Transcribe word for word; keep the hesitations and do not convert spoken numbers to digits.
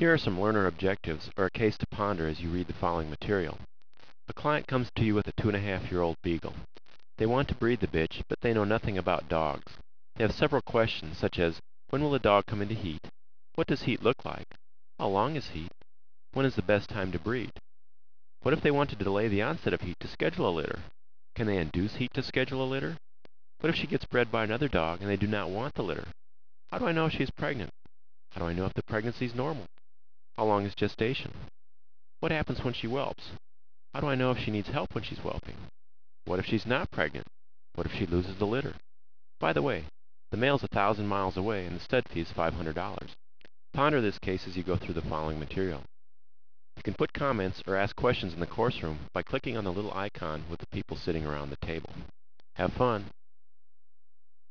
Here are some learner objectives, or a case to ponder as you read the following material. A client comes to you with a two and a half year old beagle. They want to breed the bitch, but they know nothing about dogs. They have several questions, such as, when will the dog come into heat? What does heat look like? How long is heat? When is the best time to breed? What if they want to delay the onset of heat to schedule a litter? Can they induce heat to schedule a litter? What if she gets bred by another dog and they do not want the litter? How do I know if she's pregnant? How do I know if the pregnancy is normal? How long is gestation? What happens when she whelps? How do I know if she needs help when she's whelping? What if she's not pregnant? What if she loses the litter? By the way, the male's a thousand miles away and the stud fee is five hundred dollars. Ponder this case as you go through the following material. You can put comments or ask questions in the course room by clicking on the little icon with the people sitting around the table. Have fun!